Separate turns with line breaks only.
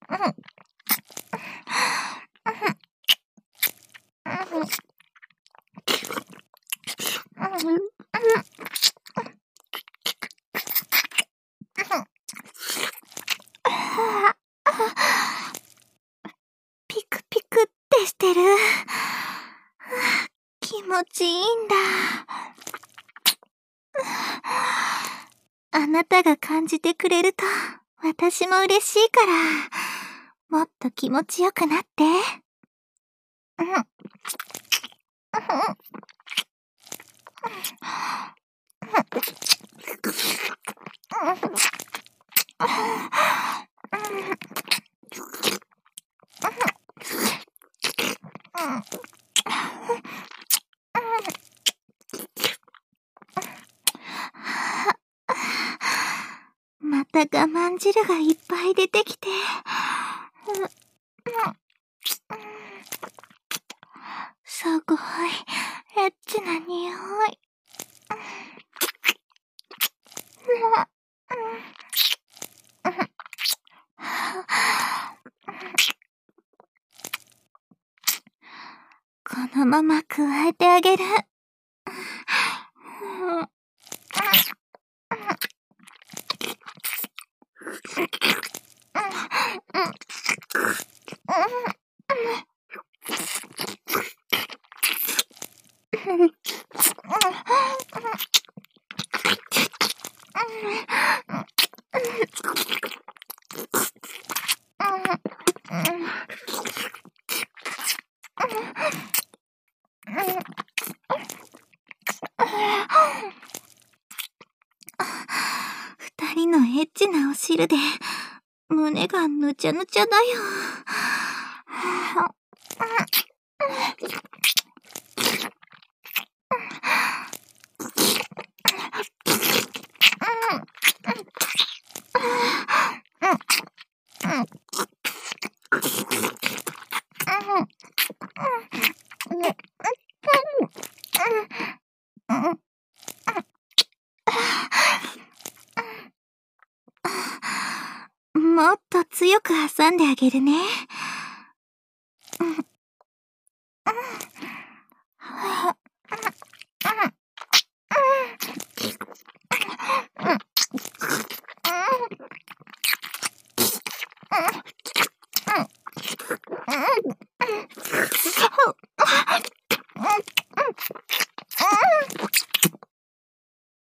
ピクピクってしてる。気持ちいいんだ。あなたが感じてくれると私も嬉しいから、もっと気持ちよくなって。また我慢汁がいっぱい出てきて。すごいエッチな匂い。このまま加えてあげる。二人のエッチなお汁で胸がぬちゃぬちゃだよ。もっと強く挟んであげるね。